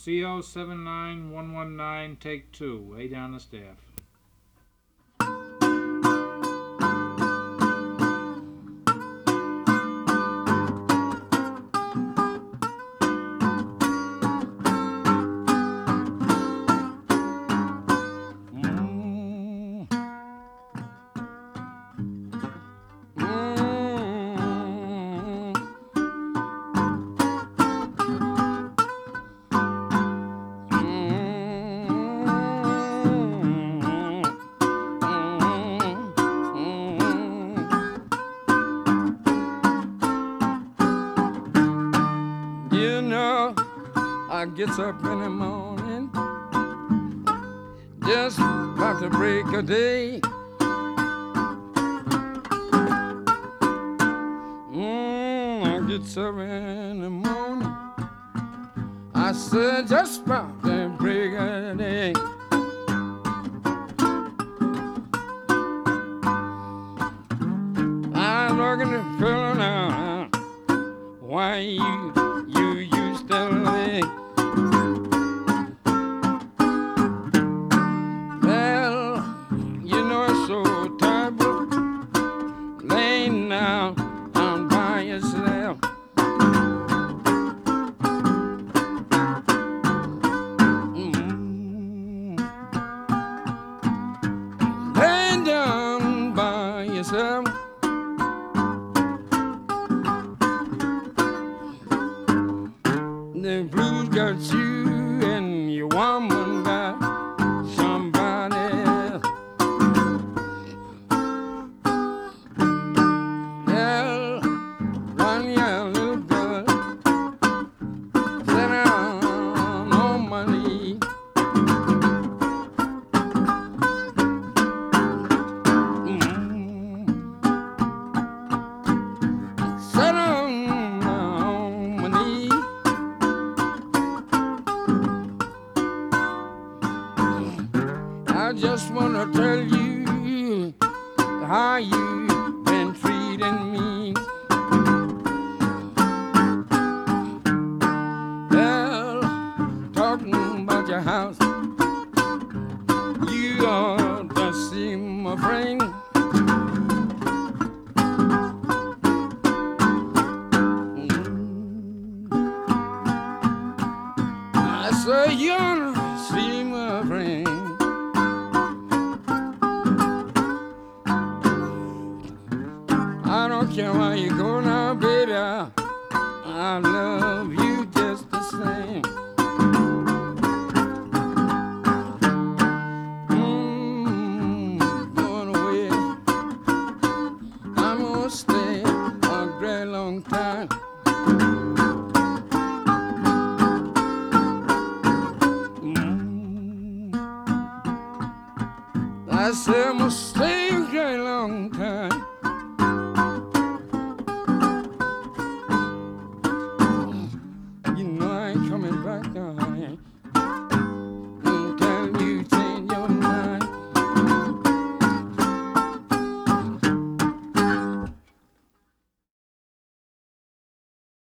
CO79119, take two, way down the staff. I gets up in the morning, just about to break a day. I gets up in the morning, I said just about to break a day. I'm looking to fill now, why you used to lay. The blues got you and your woman got somebody else. Yeah, run your little girl, sit down on my knee. Sit down on my knee. I just want to tell you how you've been treating me. Well, talking about your house, you ought to see my friend. I said you ought to see my friend. I don't care where you go now, baby, I love you just the same. Going away, I'm gonna stay a great long time. I said I'm gonna stay a great long time.